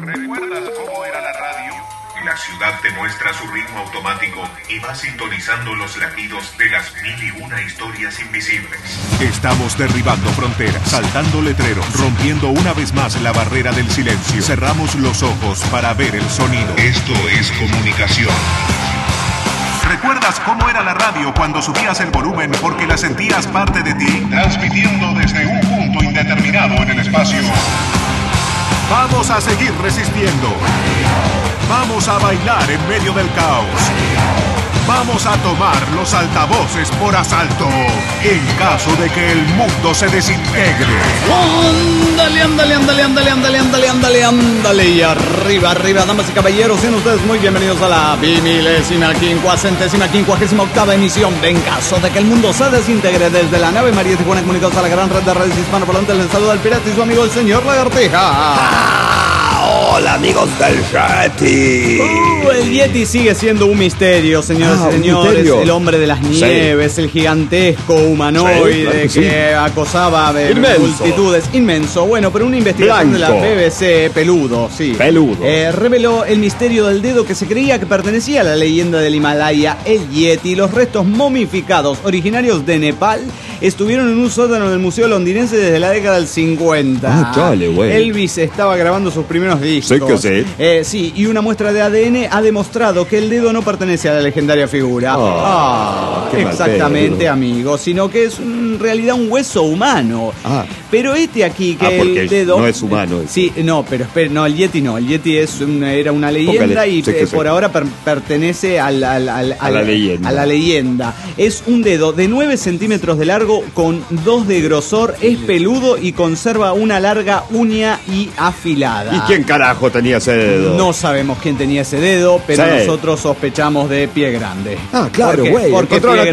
¿Recuerdas cómo era la radio? La ciudad te muestra su ritmo automático y va sintonizando los latidos de las 1001 historias invisibles. Estamos derribando fronteras, saltando letreros, rompiendo una vez más la barrera del silencio. Cerramos los ojos para ver el sonido. Esto es comunicación. ¿Recuerdas cómo era la radio cuando subías el volumen porque la sentías parte de ti? Transmitiendo desde un punto indeterminado en el espacio. Vamos a seguir resistiendo. Vamos a bailar en medio del caos. Vamos a tomar los altavoces por asalto en caso de que el mundo se desintegre. Ándale. Y arriba, damas y caballeros, sean ustedes muy bienvenidos a la 1558ª emisión de En caso de que el mundo se desintegre desde la nave María Tijuana, comunicados a la gran red de redes hispanoparlantes. Les saluda el pirata y su amigo el señor Lagartija. Hola amigos del Yeti. El Yeti sigue siendo un misterio, señores y señores. Misterio. El hombre de las nieves, el gigantesco humanoide que acosaba multitudes. Inmenso. Bueno, pero una investigación de la BBC, peludo, reveló el misterio del dedo que se creía que pertenecía a la leyenda del Himalaya, el Yeti. Los restos momificados originarios de Nepal estuvieron en un sótano del museo londinense desde la década del 50. Elvis estaba grabando sus primeros discos. Sí, y una muestra de ADN ha demostrado que el dedo no pertenece a la legendaria figura. Exactamente, amigo, sino que es en realidad un hueso humano. Pero aquí que el dedo no es humano. Sí, no, pero espera, no, el Yeti no. El Yeti era una leyenda y por ahora pertenece a la leyenda. A la leyenda. Es un dedo de 9 centímetros de largo con 2 de grosor, es peludo y conserva una larga uña y afilada. ¿Y quién carajo tenía ese dedo? No sabemos quién tenía ese dedo, pero nosotros sospechamos de Pie Grande. Claro, güey. Porque encontraron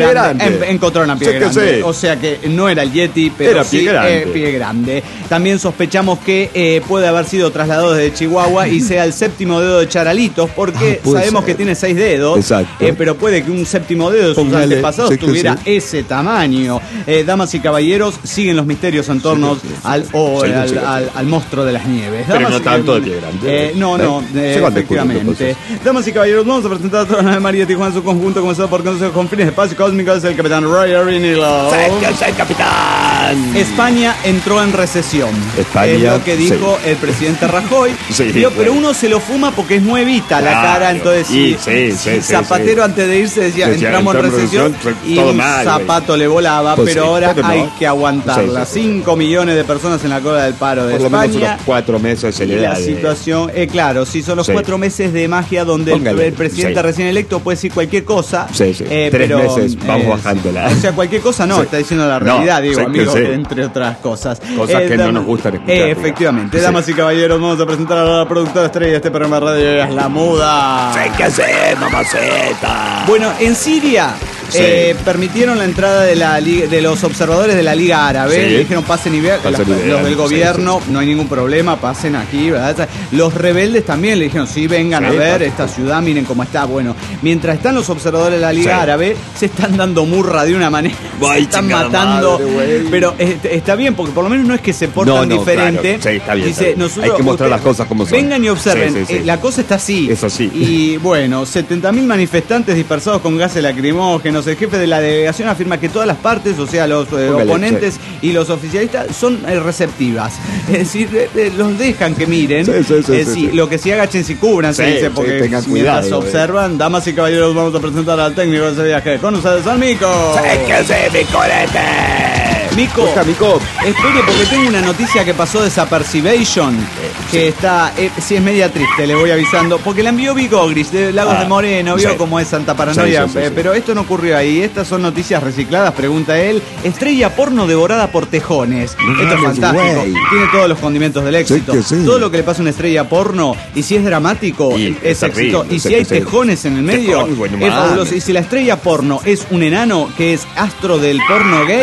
a Pie Grande. O sea que no era el Yeti, pero era sí Pie Grande. También sospechamos que puede haber sido trasladado desde Chihuahua y sea el séptimo dedo de Charalitos, porque sabemos que tiene 6 dedos. Exacto. Pero puede que un séptimo dedo de sus antepasados tuviera ese tamaño. Damas y caballeros, siguen los misterios en torno al monstruo de las nieves. Pero no tanto de Pie Grande. Efectivamente. Damas y caballeros, vamos a presentar a toda la nave María Tijuana en su conjunto, comenzado por conocer con fines de espacio cósmicos, el capitán Roy Arinilo. ¡Soy capitán! España entró en recesión. Es lo que dijo el presidente Rajoy. Pero uno se lo fuma porque es nuevita la cara, entonces Zapatero antes de irse decía entramos en recesión y un zapato le volaba, pero ahora hay que aguantarla. 5 millones de personas en la cola del paro de España. Por lo menos unos 4 meses se le da. La situación, claro, son los 4 meses de magia donde el presidente recién electo puede decir cualquier cosa. 3 meses vamos bajándola. O sea, cualquier cosa no, está diciendo la realidad, amigo, entre otras cosas. Cosas que no nos gustan escuchar. Efectivamente, damas y caballeros, vamos a presentar a la productora estrella de este programa de radio, es La Muda. Mamaceta. Bueno, en Siria permitieron la entrada de los observadores de la Liga Árabe. Le dijeron pasen y vean. Los del gobierno, no hay ningún problema, pasen aquí, ¿verdad? Los rebeldes también le dijeron, vengan a ver esta ciudad, miren cómo está. Bueno, mientras están los observadores de la Liga Árabe, se están dando murra de una manera. Se están matando. Pero está bien, porque por lo menos no es que se portan diferente. Claro. Está bien. Dice, hay que mostrar las cosas como son. Vengan y observen. La cosa está así. Eso sí. Y bueno, 70.000 manifestantes dispersados con gases lacrimógenos. El jefe de la delegación afirma que todas las partes, o sea, los oponentes y los oficialistas, son receptivas. Es decir, los dejan que miren. Lo que sí agachen si cubran, se dice, porque tengan mientras cuidado, observan, damas y caballeros, vamos a presentar al técnico de ese viaje. Con ustedes, al Mico. Mico, espere porque tengo una noticia que pasó desapercibation, que está, sí es media triste, le voy avisando, porque la envió Vigogris de Lagos de Moreno, vio cómo es Santa Paranoia, pero esto no ocurrió ahí, estas son noticias recicladas, pregunta él. Estrella porno devorada por tejones. Esto es fantástico, tiene todos los condimentos del éxito. Todo lo que le pasa a una estrella porno, y si es dramático, es éxito, y si hay tejones en el medio, es fabuloso. Y si la estrella porno es un enano que es astro del porno gay,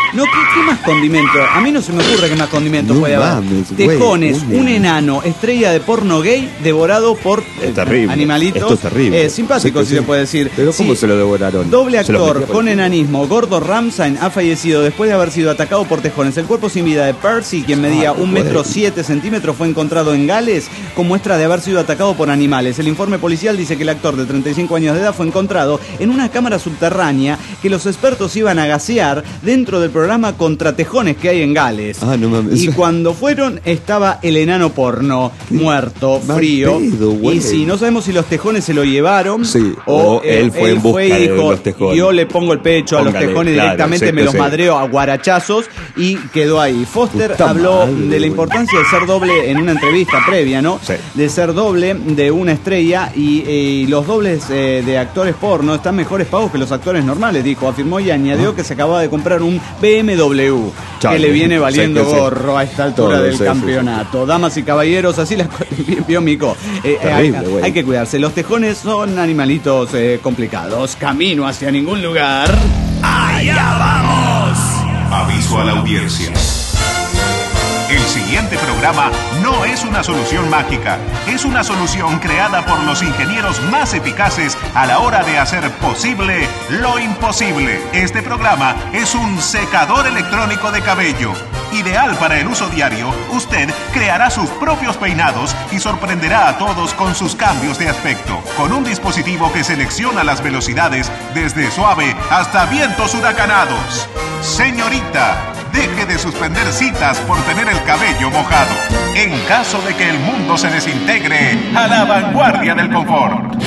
No, ¿qué más condimento? A mí no se me ocurre qué más condimento puede haber. Tejones, un enano, estrella de porno gay, devorado por animalitos. Esto es terrible. Simpático, si se puede decir. Pero ¿cómo se lo devoraron? Doble actor con enanismo, Gordo Ramsay, ha fallecido después de haber sido atacado por tejones. El cuerpo sin vida de Percy, quien medía 1,7 m, fue encontrado en Gales con muestra de haber sido atacado por animales. El informe policial dice que el actor de 35 años de edad fue encontrado en una cámara subterránea que los expertos iban a gasear dentro del programa contra tejones que hay en Gales. No mames. Y cuando fueron estaba el enano porno muerto, frío. Y si no sabemos si los tejones se lo llevaron o él fue en busca de los tejones. Yo le pongo el pecho a los tejones directamente, me los madreo a guarachazos y quedó ahí. Foster habló de la importancia de ser doble en una entrevista previa, ¿no? Sí. De ser doble de una estrella y los dobles de actores porno están mejores pagos que los actores normales, dijo, afirmó y añadió que se acababa de comprar un BMW que le viene valiendo gorro a esta altura del campeonato. Damas y caballeros, así las cosas. Vio Mico. Hay que cuidarse. Los tejones son animalitos complicados. Camino hacia ningún lugar. ¡Allá vamos! Aviso a la audiencia. El siguiente programa no es una solución mágica, es una solución creada por los ingenieros más eficaces a la hora de hacer posible lo imposible. Este programa es un secador electrónico de cabello. Ideal para el uso diario, usted creará sus propios peinados y sorprenderá a todos con sus cambios de aspecto. Con un dispositivo que selecciona las velocidades desde suave hasta vientos huracanados. Señorita, deje de suspender citas por tener el cabello mojado. En caso de que el mundo se desintegre, a la vanguardia del confort.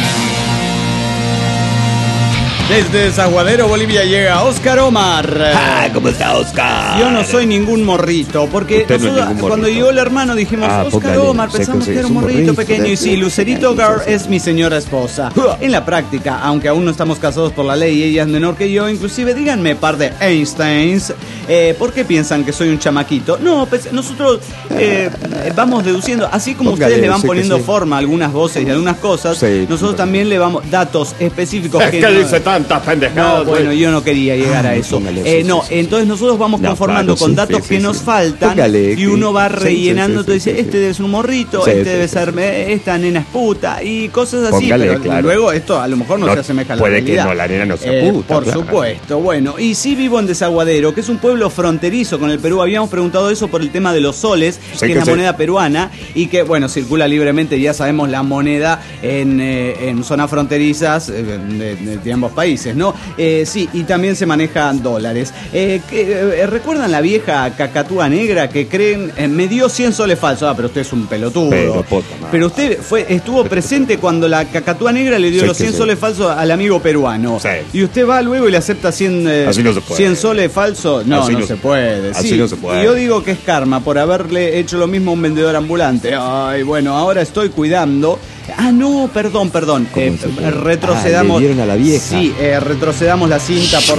Desde Desaguadero, Bolivia, llega Oscar Omar. ¿Cómo está, Oscar? Yo no soy ningún morrito, porque nosotros, cuando llegó el hermano dijimos, Oscar Omar, pensamos que era un morrito pequeño. Y sí, Lucerito Girl es mi señora esposa. En la práctica, aunque aún no estamos casados por la ley y ella es menor que yo, inclusive díganme, par de Einsteins, ¿por qué piensan que soy un chamaquito? No, pues nosotros vamos deduciendo, así como ustedes le van poniendo forma a algunas voces y algunas cosas, nosotros también le vamos datos específicos. ¿Qué dice tantas pendejadas? No, bueno, yo no quería llegar a eso. Entonces nosotros vamos conformando con datos que nos faltan y uno va rellenando. Entonces dice, este debe ser un morrito, debe ser, esta nena es puta y cosas así. Pero luego esto a lo mejor no se asemeja a la realidad. Puede que no, la nena no sea puta. Por supuesto. Bueno, y sí vivo en Desaguadero, que es un pueblo fronterizo con el Perú. Habíamos preguntado eso por el tema de los soles, que es la moneda peruana y que, bueno, circula libremente. Ya sabemos la moneda en zonas fronterizas de ambos países, ¿no? Sí, y también se manejan dólares. ¿Recuerdan la vieja cacatúa negra que creen me dio 100 soles falsos? Pero usted es un pelotudo. Pero usted estuvo presente cuando la cacatúa negra le dio los 100 soles falsos al amigo peruano. Y usted va luego y le acepta 100 soles falsos. No se puede. Así no se puede. Y yo digo que es karma por haberle hecho lo mismo a un vendedor ambulante. Ay, bueno, ahora estoy cuidando. No, perdón. Retrocedamos. Le dieron a la vieja. Sí, retrocedamos la cinta por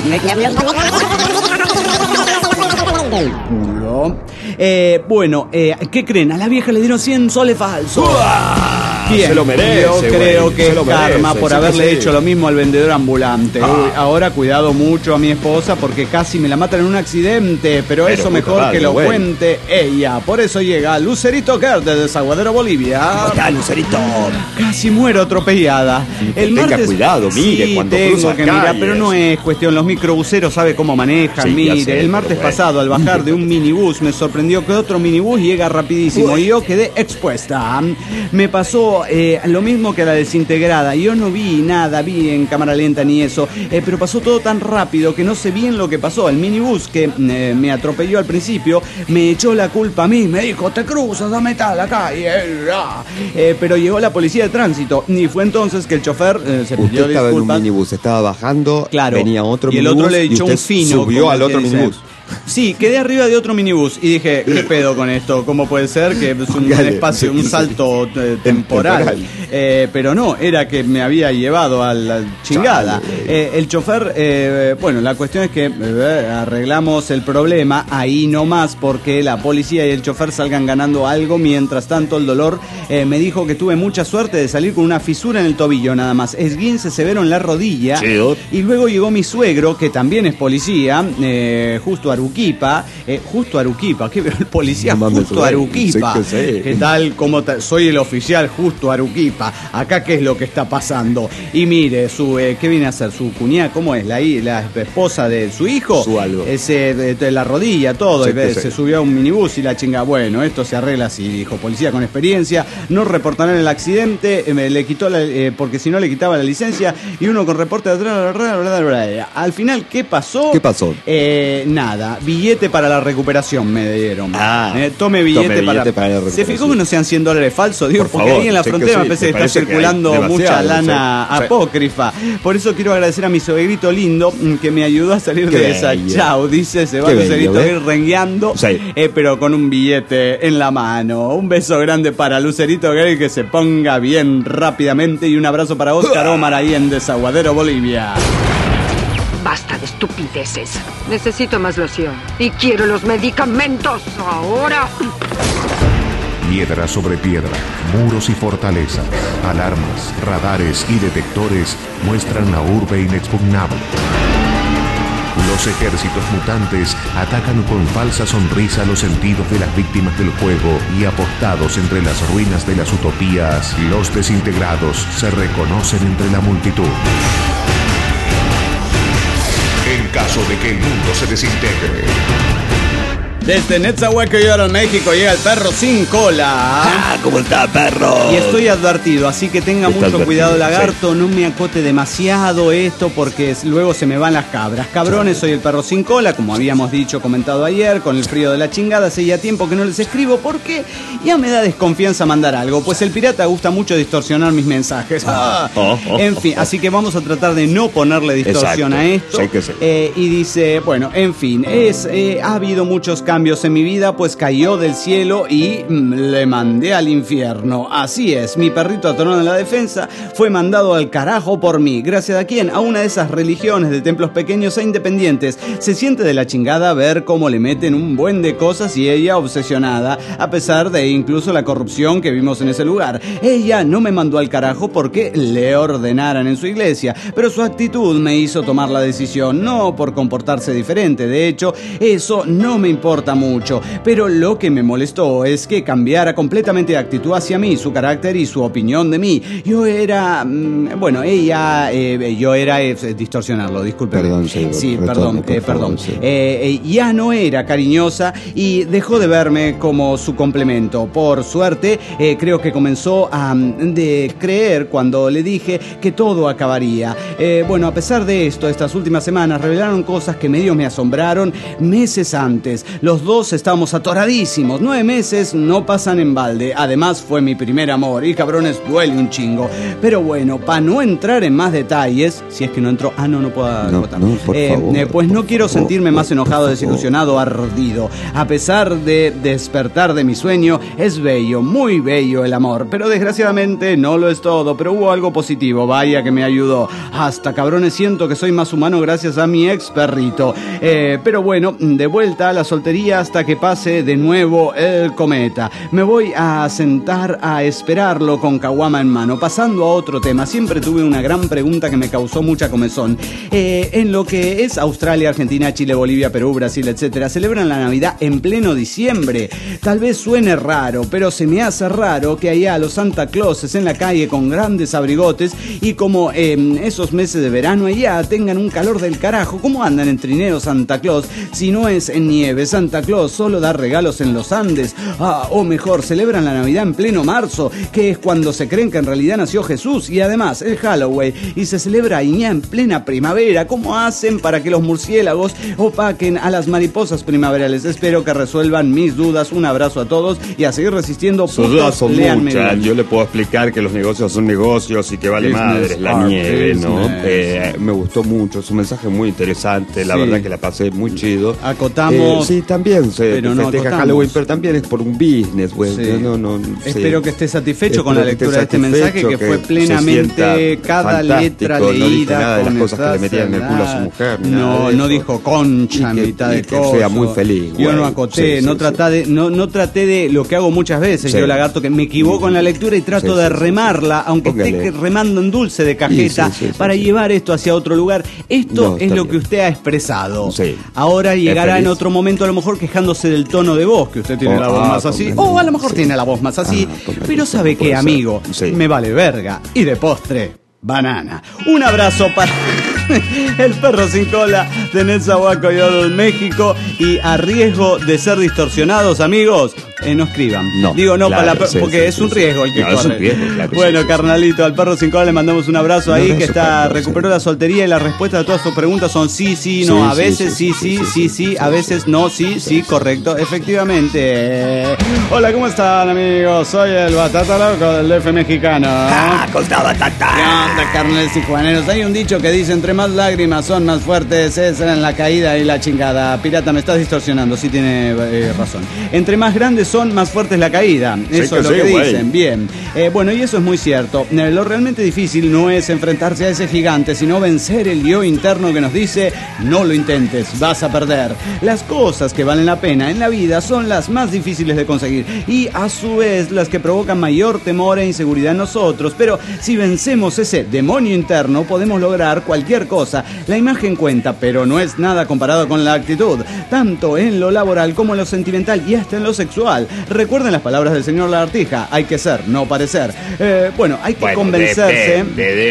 bueno, ¿qué creen? A la vieja le dieron 100 soles falsos. Bien, se lo merece. Yo creo que es karma por haberle hecho lo mismo al vendedor ambulante. Ahora cuidado mucho a mi esposa porque casi me la matan en un accidente, pero eso mejor que lo cuente ella. Por eso llega Lucerito Girl de Desaguadero, Bolivia. ¿Cómo está, Lucerito? Casi muero atropellada. Tenga cuidado, mire, cuando cruza que mirar, pero no es cuestión. Los microbuseros sabe cómo manejan. Mire, el martes pasado al bajar de un minibús me sorprendió que otro minibús llega rapidísimo y yo quedé expuesta. Me pasó lo mismo que a la desintegrada. Yo no vi nada, vi en cámara lenta ni eso, pero pasó todo tan rápido que no sé bien lo que pasó. El minibús que me atropelló al principio me echó la culpa a mí, me dijo, te cruzas, dame tal la calle. Pero llegó la policía de tránsito y fue entonces que el chofer se pidió disculpas. Estaba en un minibús, estaba bajando, venía otro y minibús el otro le echó un fino. Subió al otro minibús. Sí, quedé arriba de otro minibús y dije, ¿qué pedo con esto? ¿Cómo puede ser que es un espacio, un salto temporal? pero no, era que me había llevado a la chingada. El chofer, bueno, la cuestión es que arreglamos el problema ahí nomás porque la policía y el chofer salgan ganando algo. Mientras tanto, el dolor me dijo que tuve mucha suerte de salir con una fisura en el tobillo nada más, esguince severo en la rodilla. Y luego llegó mi suegro, que también es policía, justo a Aruquipa, ¿qué el policía justo a Aruquipa? ¿Qué tal? Soy el oficial justo a Aruquipa. Acá, ¿qué es lo que está pasando? Y mire, ¿qué viene a hacer? ¿Su cuñada? ¿Cómo es? La esposa de su hijo. Su algo. La rodilla, todo. Se subió a un minibús y la chinga. Bueno, esto se arregla así, dijo. Policía con experiencia, no reportarán el accidente, le quitó porque si no le quitaba la licencia, y uno con reporte de atrás. Al final, ¿qué pasó? ¿Qué pasó? Nada, billete para la recuperación me dieron. Tome billete para la recuperación. ¿Se fijó que no sean $100 falsos? Digo, porque ahí en la frontera me parece que está circulando mucha lana apócrifa. Por eso quiero agradecer a mi suegrito lindo que me ayudó a salir de esa. Chau, dice, se va a Lucerito a ir rengueando, pero con un billete en la mano. Un beso grande para Lucerito Gay, que se ponga bien rápidamente, y un abrazo para Oscar Omar ahí en Desaguadero, Bolivia. Basta de estupideces. Necesito más loción. Y quiero los medicamentos ahora. Piedra sobre piedra, muros y fortalezas, alarmas, radares y detectores muestran la urbe inexpugnable. Los ejércitos mutantes atacan con falsa sonrisa los sentidos de las víctimas del juego, y apostados entre las ruinas de las utopías, los desintegrados se reconocen entre la multitud. En caso de que el mundo se desintegre. Desde Netzahualcóyotl, México, llega el perro sin cola. ¿Cómo está, perro? Y estoy advertido, así que tenga mucho cuidado, lagarto. No me acote demasiado esto, porque luego se me van las cabras. Cabrones, soy el perro sin cola, como habíamos comentado ayer, con el frío de la chingada. Hace ya tiempo que no les escribo porque ya me da desconfianza mandar algo, pues el pirata gusta mucho distorsionar mis mensajes. En fin, así que vamos a tratar de no ponerle distorsión a esto. Y dice, bueno, en fin, ha habido muchos cambios en mi vida, pues cayó del cielo y le mandé al infierno. Así es, mi perrito atorado en la defensa fue mandado al carajo por mí. ¿Gracias a quién? A una de esas religiones de templos pequeños e independientes. Se siente de la chingada ver cómo le meten un buen de cosas y ella obsesionada, a pesar de incluso la corrupción que vimos en ese lugar. Ella no me mandó al carajo porque le ordenaran en su iglesia, pero su actitud me hizo tomar la decisión, no por comportarse diferente. De hecho, eso no me importa mucho, pero lo que me molestó es que cambiara completamente de actitud hacia mí, su carácter y su opinión de mí. Yo era, distorsionarlo, disculpe. Perdón, perdón. Ya no era cariñosa y dejó de verme como su complemento. Por suerte, creo que comenzó a creer cuando le dije que todo acabaría. Bueno, a pesar de esto, estas últimas semanas revelaron cosas que medio me asombraron meses antes. Los dos estábamos atoradísimos. 9 meses no pasan en balde. Además, fue mi primer amor. Y cabrones, duele un chingo. Pero bueno, para no entrar en más detalles, si es que no entró... no puedo acotar. No, por favor, pues no quiero sentirme más enojado, desilusionado, ardido. A pesar de despertar de mi sueño, es bello, muy bello el amor. Pero desgraciadamente no lo es todo. Pero hubo algo positivo, vaya que me ayudó. Hasta, cabrones, siento que soy más humano gracias a mi ex perrito. Pero bueno, de vuelta a la soltería hasta que pase de nuevo el cometa. Me voy a sentar a esperarlo con caguama en mano. Pasando a otro tema, siempre tuve una gran pregunta que me causó mucha comezón. En lo que es Australia, Argentina, Chile, Bolivia, Perú, Brasil, etcétera, celebran la Navidad en pleno diciembre. Tal vez suene raro, pero se me hace raro que allá los Santa Clauses en la calle con grandes abrigotes y como esos meses de verano allá tengan un calor del carajo. ¿Cómo andan en trineo Santa Claus si no es en nieve? Santa Claus solo da regalos en los Andes. O mejor, celebran la Navidad en pleno marzo, que es cuando se creen que en realidad nació Jesús, y además el Halloween, y se celebra allá en plena primavera. ¿Cómo hacen para que los murciélagos opaquen a las mariposas primaverales? Espero que resuelvan mis dudas. Un abrazo a todos y a seguir resistiendo. Sus dudas son muchas. Yo le puedo explicar que los negocios son negocios y que vale madres la nieve, ¿no? Me gustó mucho, es un mensaje muy interesante, la verdad que la pasé muy chido. Acotamos. Sí, también también se festeja Halloween, pero también es por un business, güey. Sí. Espero que esté satisfecho con la lectura de este mensaje, que fue plenamente cada letra leída. No dije nada de las cosas que le metían en el culo a su mujer. No dijo concha en mitad de cosas. Que sea muy feliz. Yo no acoté, no traté de lo que hago muchas veces, yo, Lagarto, que me equivoco en la lectura y trato de remarla, aunque esté remando en dulce de cajeta, para llevar esto hacia otro lugar. Esto es lo que usted ha expresado. Ahora llegará en otro momento, a lo mejor quejándose del tono de voz, que usted tiene la voz más así, o a lo mejor tiene la voz más así, pero ¿sabe qué, amigo? Me vale verga. Y de postre, banana. Un abrazo para el perro sin cola de Netzahualcoyotl, México. Y a riesgo de ser distorsionados, amigos, no escriban. Porque es un riesgo el que corre. Es un riesgo, bueno, carnalito, al perro sin cola le mandamos un abrazo ahí, que recuperó la soltería, y las respuestas de todas sus preguntas son sí, no, a veces sí, a veces no, sí, correcto, efectivamente. Hola, ¿cómo están, amigos? Soy el Batata Loco del DF mexicano. Costa Batata. ¿Qué onda, carnales y juaneros? Hay un dicho que dice: entre más lágrimas son más fuertes, es en la caída y la chingada. Pirata, me estás distorsionando, sí tiene razón. Entre más grandes son, más fuerte es la caída. Eso es lo que dicen. Bien. Bueno, y eso es muy cierto. Lo realmente difícil no es enfrentarse a ese gigante, sino vencer el yo interno que nos dice: no lo intentes, vas a perder. Las cosas que valen la pena en la vida son las más difíciles de conseguir, y a su vez las que provocan mayor temor e inseguridad en nosotros. Pero si vencemos ese demonio interno, podemos lograr cualquier cosa. La imagen cuenta, pero no es nada comparado con la actitud, tanto en lo laboral como en lo sentimental y hasta en lo sexual. Recuerden las palabras del señor Lagartija: hay que ser, no parecer. Hay que convencerse.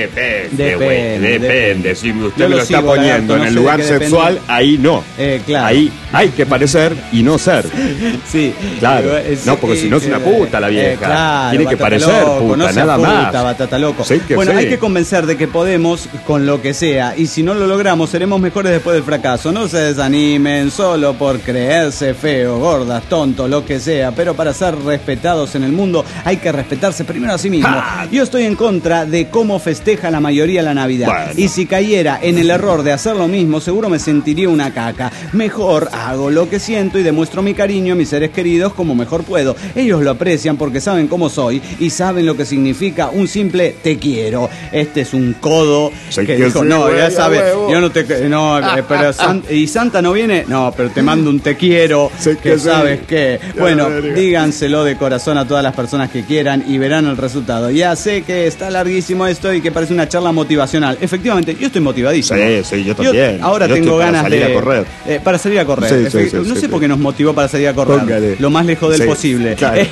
Depende. Si usted lo está poniendo en el lugar sexual, ahí no. Claro. Ahí hay que parecer y no ser. Sí. Claro. Porque si no es una puta la vieja. Claro, tiene que parecer loco, puta, no nada más. Batata loco. Hay que convencer de que podemos con lo que sea, y si no lo logramos, seremos mejores después del fracaso. No se desanimen solo por creerse feos, gordas, tontos, lo que sea, pero para ser respetados en el mundo hay que respetarse primero a sí mismo. Yo estoy en contra de cómo festeja la mayoría la Navidad, y si cayera en el error de hacer lo mismo, seguro me sentiría una caca. Mejor hago lo que siento y demuestro mi cariño a mis seres queridos como mejor puedo. Ellos lo aprecian porque saben cómo soy y saben lo que significa un simple te quiero. Este es un codo que dijo: no, ya sabes, yo no te... No, pero ¿y Santa no viene? No, pero te mando un te quiero, que sabes que... Bueno, díganselo de corazón a todas las personas que quieran y verán el resultado. Ya sé que está larguísimo esto y que parece una charla motivacional. Efectivamente, yo estoy motivadísimo. Sí, yo también. Ahora tengo ganas de... salir a correr. Para salir a correr. No sé por qué nos motivó para salir a correr. Póngale. Lo más lejos del posible. Claro.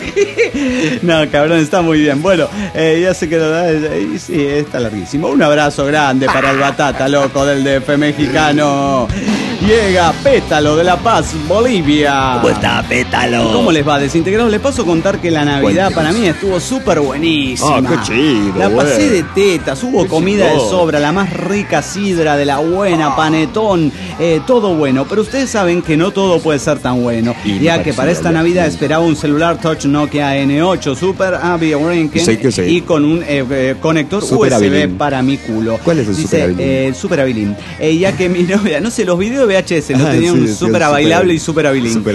No, cabrón, está muy bien. Bueno, ya sé que sí, está larguísimo. Un abrazo grande para el Batata Loco del DF mexicano. Llega Pétalo de La Paz, Bolivia. ¿Cómo está, Pétalo? ¿Cómo les va, desintegrados? Les paso a contar que la Navidad para mí estuvo súper buenísima. Qué chido. La pasé de tetas, hubo comida de sobra, la más rica sidra de la buena, panetón, todo bueno. Pero ustedes saben que no todo puede ser tan bueno, ya que para esta Navidad esperaba un celular touch Nokia N8 Super y con un conector USB para mi culo. ¿Cuál es el Super Abilin? Ya que mi novia, no sé, los videos de VHS no tenían un Super Bailable y Super Abilin.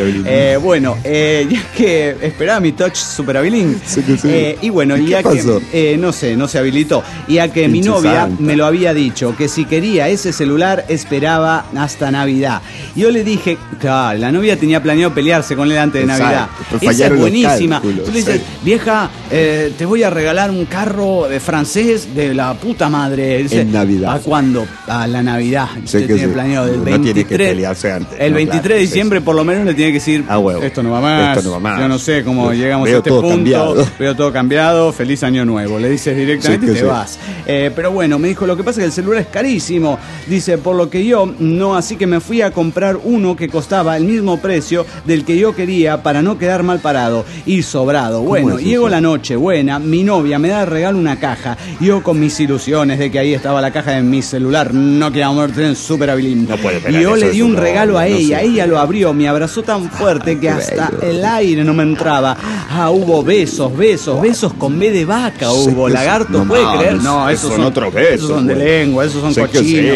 Ya que esperaba mi touch Super Abilin. Y bueno, ya que no se habilitó, ya que mi novia me lo había dicho, que si quería ese celular esperaba hasta Navidad. Yo le dije, claro, la novia tenía planeado pelearse con él antes de Navidad. Esa es buenísima. Tú le dices: vieja, te voy a regalar un carro francés de la puta madre. Dice, en Navidad. ¿a cuándo? A la Navidad. Usted tiene planeado del 23. Que pelearse antes. El 23 de diciembre, por lo menos, le tiene que decir: esto no va más. Yo no sé cómo llegamos a este punto. Veo todo cambiado. Feliz año nuevo. Le dices directamente y te vas. Pero bueno, me dijo: lo que pasa es que el celular es carísimo. Dice: por lo que yo no, así que me fui a comprar uno que costaba el mismo precio del que yo quería para no quedar mal parado y sobrado. Bueno, llegó la noche buena, mi novia me da de regalo una caja. Yo con mis ilusiones de que ahí estaba la caja de mi celular, no queríamos tener Super Abilin. No puede y yo le di un regalo a ella, ella lo abrió, me abrazó tan fuerte que hasta el aire no me entraba. Hubo besos con B de vaca hubo. Lagarto, ¿puede creer? No, esos son otros besos. Esos son de lengua, esos son cochinos.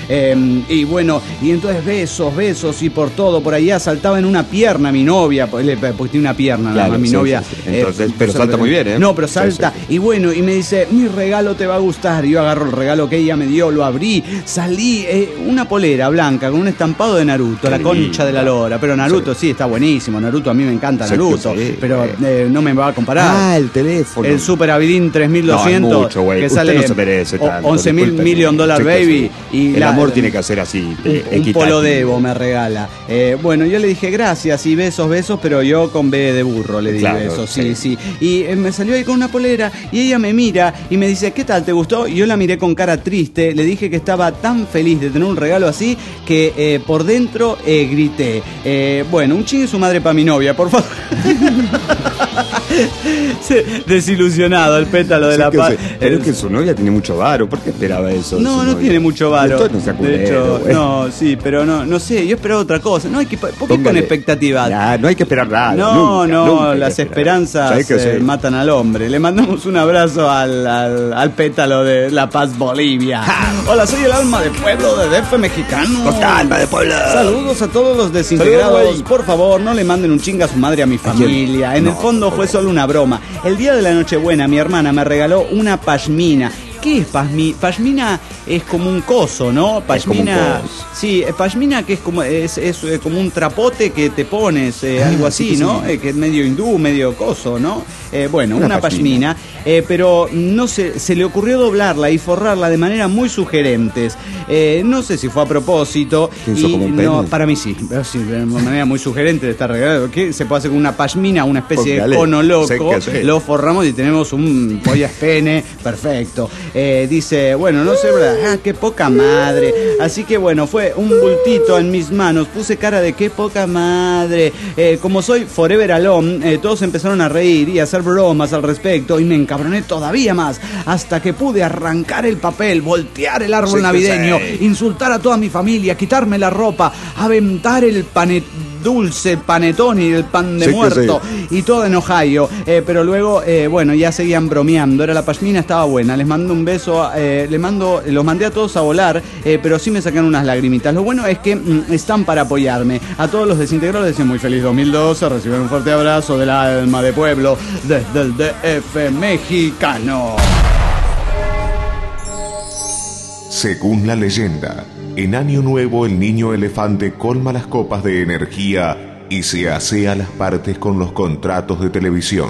Y bueno, y entonces besos, y por todo, por allá saltaba en una pierna mi novia, porque tiene una pierna, claro, mi novia. Sí. Entonces, pero salta muy bien, ¿eh? No, pero salta, y bueno, y me dice, mi regalo te va a gustar. Yo agarro el regalo que ella me dio, lo abrí, salí, una polera blanca con un estampado de Naruto, la concha de la lora. Pero Naruto sí está buenísimo, Naruto, a mí me encanta Naruto, pero no me va a comparar. El teléfono. El Super Avidin 3200, no, mucho, que usted sale no se merece tanto, 11 $1 million baby. Y el amor tiene que ser así, un polo de Evo me regala. Bueno, yo le dije gracias y besos, pero yo con B de burro le di besos, sí. Y me salió ahí con una polera y ella me mira y me dice, ¿qué tal? ¿Te gustó? Y yo la miré con cara triste, le dije que estaba tan feliz de tener un regalo así que por dentro grité. Bueno, un chingue su madre para mi novia, por favor. Desilusionado el pétalo de la paz. Pero es que su novia tiene mucho varo. ¿Por qué esperaba eso? No tiene mucho varo. De hecho, no, sí, pero no sé, yo esperaba otra cosa. No hay que, ¿por qué con expectativa? No hay que esperar nada. Nunca las esperanzas matan al hombre. Le mandamos un abrazo al pétalo de La Paz, Bolivia. Hola, soy el alma de pueblo de DF mexicano. Alma de pueblo. Saludos a todos los desintegrados. Por favor, no le manden un chinga a su madre a mi familia. En el fondo fue solo una broma. El día de la Nochebuena mi hermana me regaló una pashmina. ¿Qué es pashmina? Pashmina es como un coso, ¿no? Pashmina, sí, pashmina que es como un trapote que te pones, algo así, ¿no? Que es medio hindú, medio coso, ¿no? Bueno, una pashmina, pero no se le ocurrió doblarla y forrarla de manera muy sugerentes. No sé si fue a propósito. Para mí sí, de manera muy sugerente de estar regalado. ¿Qué se puede hacer con una pashmina, una especie de cono loco? Lo forramos y tenemos un pollas pene perfecto. Dice, bueno, no sé, ¿verdad? Qué poca madre. Así que bueno, fue un bultito en mis manos. Puse cara de qué poca madre. Como soy forever alone, todos empezaron a reír y a hacer bromas al respecto. Y me encabroné todavía más. Hasta que pude arrancar el papel, voltear el árbol navideño, insultar a toda mi familia, quitarme la ropa, aventar el dulce panetón y el pan de muerto y todo en Ohio, pero luego bueno, ya seguían bromeando. Era la pashmina, estaba buena. Les mando un beso, los mandé a todos a volar, pero sí me sacaron unas lagrimitas. Lo bueno es que están para apoyarme. A todos los desintegrados les deseo muy feliz 2012. Reciben un fuerte abrazo del alma de pueblo desde el DF mexicano. Según la leyenda, en Año Nuevo el niño elefante colma las copas de energía y se asea las partes con los contratos de televisión.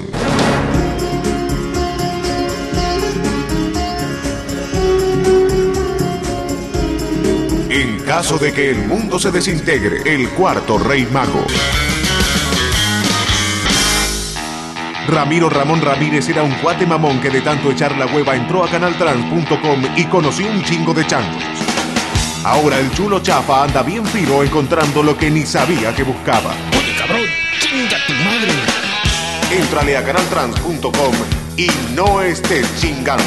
En caso de que el mundo se desintegre, el cuarto rey mago. Ramiro Ramón Ramírez era un cuate mamón que de tanto echar la hueva entró a canaltrans.com y conoció un chingo de changos. Ahora el chulo chafa anda bien fino encontrando lo que ni sabía que buscaba. Oye, cabrón, chinga tu madre. Éntrale a canaltrans.com y no estés chingando.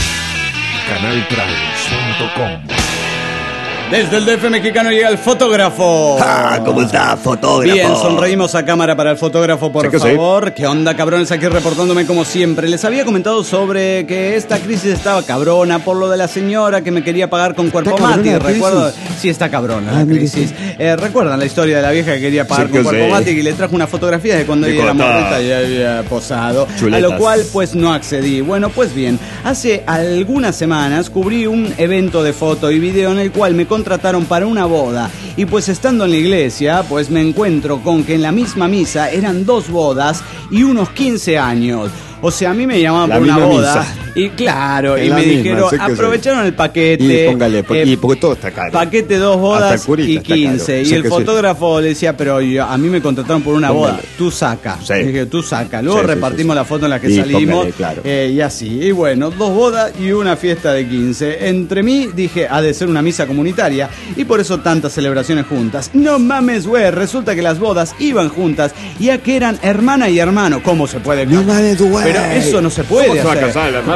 Canaltrans.com. Desde el DF mexicano llega el fotógrafo. ¿Cómo está, fotógrafo? Bien, sonreímos a cámara para el fotógrafo, por favor. ¿Qué onda, cabrones? Aquí reportándome como siempre. Les había comentado sobre que esta crisis estaba cabrona por lo de la señora que me quería pagar con cuerpo mati. Recuerdo, sí, está cabrona la crisis. ¿Recuerdan la historia de la vieja que quería pagar con cuerpo mati y le trajo una fotografía de cuando ella era morrita y había posado? Chuletas. A lo cual, pues, no accedí. Bueno, pues bien, hace algunas semanas cubrí un evento de foto y video en el cual me contrataron para una boda y pues estando en la iglesia pues me encuentro con que en la misma misa eran 2 bodas y unos 15 años. O sea, a mí me llamaban por una boda misa. Y claro, y me dijeron, aprovecharon el paquete. Póngale, porque todo está caro. Paquete 2 bodas y 15. Y el fotógrafo le decía, pero a mí me contrataron por una boda. Tú saca. Sí. Dije, tú saca. Luego repartimos la foto en la que salimos. Póngale, y así. Y bueno, 2 bodas y una fiesta de 15. Entre mí dije, ha de ser una misa comunitaria. Y por eso tantas celebraciones juntas. No mames, güey. Resulta que las bodas iban juntas, ya que eran hermana y hermano. ¿Cómo se puede? No mames, güey. Pero eso no se puede hacer. ¿Cómo se va a casar la hermana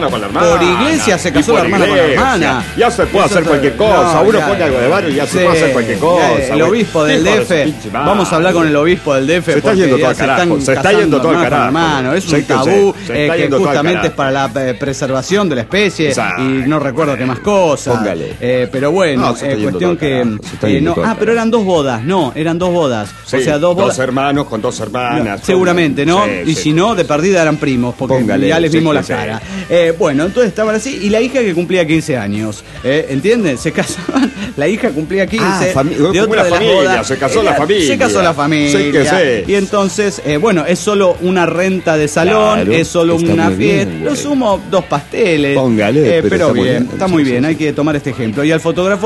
con la hermana. Por iglesia se casó la hermana con la hermana. Ya se puede hacer cualquier cosa. Uno pone algo de barrio y ya se puede hacer cualquier cosa. El obispo del DF. Vamos a hablar con el obispo del DF. Se está yendo todo al carajo. Se está yendo todo al carajo. Hermano, es un tabú que justamente es para la preservación de la especie. Y no recuerdo qué más cosas. Póngale. Pero bueno, cuestión que. Pero eran dos bodas. No, eran dos bodas. Sí, o sea, dos bodas. Dos hermanos con dos hermanas. Seguramente, ¿no? Y si no, de perdida eran primos, porque ya les vimos la cara. Bueno, entonces estaban así. Y la hija que cumplía 15 años. ¿Entiendes? Se casaban. La hija cumplía 15. De otra de las bodas. Se casó la familia. Se casó la familia. Y entonces, bueno, es solo una renta de salón, es solo una fiesta. Lo sumo 2 pasteles. Póngale. Pero bien, está muy bien. Hay que tomar este ejemplo. Y al fotógrafo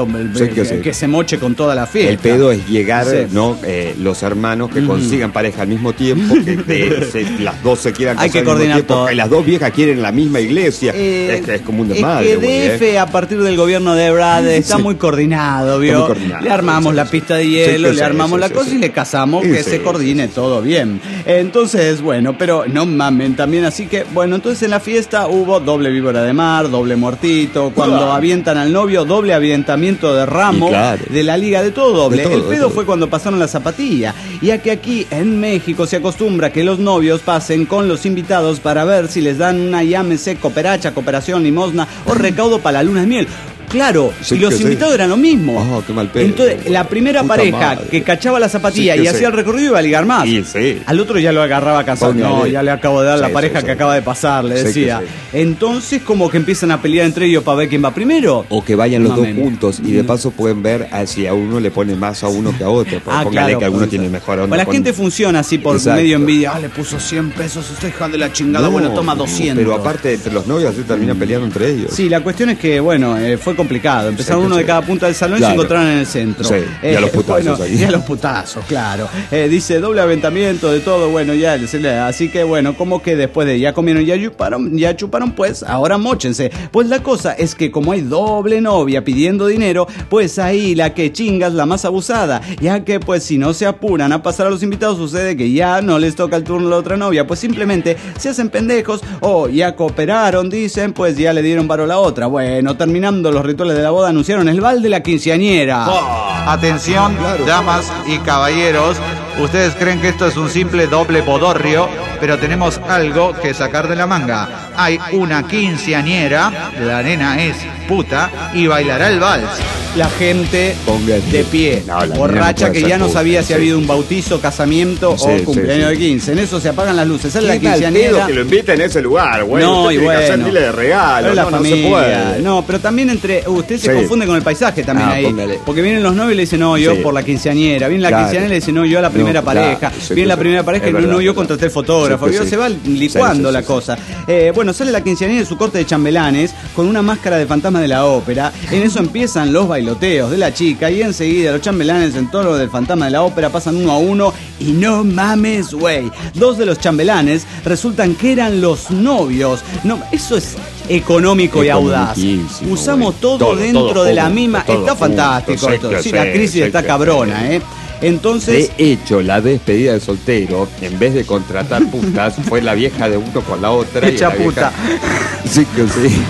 que se moche con toda la fiesta. El pedo es llegar, ¿no? Los hermanos que consigan pareja al mismo tiempo, que las dos se quieran casar. Hay que coordinar todo. Porque las dos viejas quieren la misma iglesia. Es como un desmadre. Es que DF, a partir del gobierno de Brad, está muy coordinado, ¿vio? Le armamos la pista de hielo, le armamos la cosa y le casamos, que se coordine todo bien. Entonces, bueno, pero no mamen también. Así que, bueno, entonces en la fiesta hubo doble víbora de mar, doble muertito. Cuando avientan al novio, doble avientamiento de ramo de la liga, de todo doble. El pedo fue cuando pasaron la zapatilla. Ya que aquí en México se acostumbra que los novios pasen con los invitados para ver si les dan una llámese cooperacha, cooperación, limosna o recaudo para la luna de miel. Claro, y los invitados eran lo mismo. Qué mal pedo. Entonces, la primera pareja que cachaba la zapatilla y hacía el recorrido iba a ligar más. Al otro ya lo agarraba cansado. No, ya le acabo de dar la pareja que acaba de pasar, le decía. Entonces, como que empiezan a pelear entre ellos para ver quién va primero. O que vayan los dos juntos y de paso pueden ver si a uno le pone más a uno que a otro. Póngale que alguno tiene mejor onda. La gente funciona así por medio envidia. Le puso 100 pesos, usted hija de la chingada. Bueno, toma 200. Pero aparte, entre los novios se terminan peleando entre ellos. Sí, la cuestión es que, bueno, fue complicado. Empezaron uno de cada punta del salón y se encontraron en el centro. Y a los putazos ahí. Y a los putazos, claro. Dice doble aventamiento de todo, bueno, ya. Así que bueno, como que después de ya comieron, ya chuparon, pues ahora móchense. Pues la cosa es que como hay doble novia pidiendo dinero, pues ahí la que chinga es la más abusada. Ya que pues si no se apuran a pasar a los invitados, sucede que ya no les toca el turno a la otra novia. Pues simplemente se hacen pendejos o ya cooperaron, dicen, pues ya le dieron varo a la otra. Bueno, terminando los rituales de la boda, anunciaron el vals de la quinceañera. Atención, damas y caballeros, ustedes creen que esto es un simple doble bodorrio, pero tenemos algo que sacar de la manga. Hay una quinceañera, la nena es puta y bailará el vals. La gente de pie, borracha, que ya no sabía si ha habido un bautizo, casamiento o cumpleaños de 15. En eso se apagan las luces. Es la quinceañera. Que lo inviten a ese lugar, güey. No, y bueno. Que hacer miles de regalos. La familia. No se puede. No, pero también usted se confunde con el paisaje también ahí. Póngale. Porque vienen los novios y le dicen, no, yo por la quinceañera. Viene la quinceañera y le dice, no, yo a la primera pareja. Viene la primera pareja y no, yo contraté el fotógrafo. Se va licuando la cosa. Bueno, sale la quinceañera de su corte de chambelanes con una máscara de fantasma de la ópera. En eso empiezan los bailoteos de la chica y enseguida los chambelanes en todo lo del fantasma de la ópera pasan uno a uno y no mames, güey. 2 de los chambelanes resultan que eran los novios. No, eso es económico y audaz. Usamos todo dentro de la misma. Está fantástico esto. Sí, la crisis está cabrona, Entonces, de hecho, la despedida de soltero, en vez de contratar putas, fue la vieja de uno con la otra. Hecha puta. Sí, que sí.